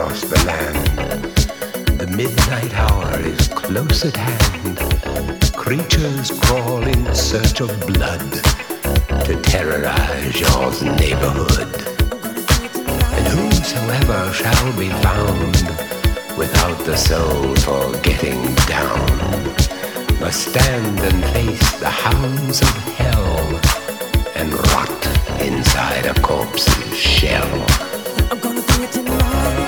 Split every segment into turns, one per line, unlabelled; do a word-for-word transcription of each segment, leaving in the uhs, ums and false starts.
across the land. The midnight hour is close at hand. Creatures crawl in search of blood to terrorize your neighborhood. And whosoever shall be found without the soul for getting down must stand and face the hounds of hell and rot inside a corpse's shell.
I'm gonna do it tonight.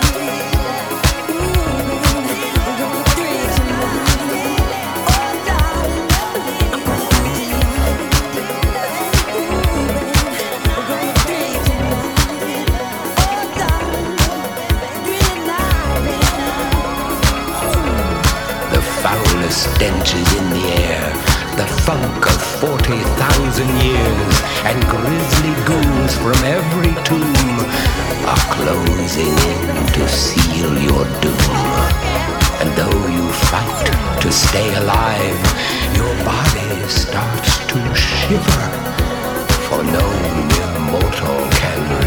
Stench is in the air, the funk of forty thousand years, and grisly ghouls from every tomb are closing in to seal your doom. And though you fight to stay alive, your body starts to shiver, for no mere mortal can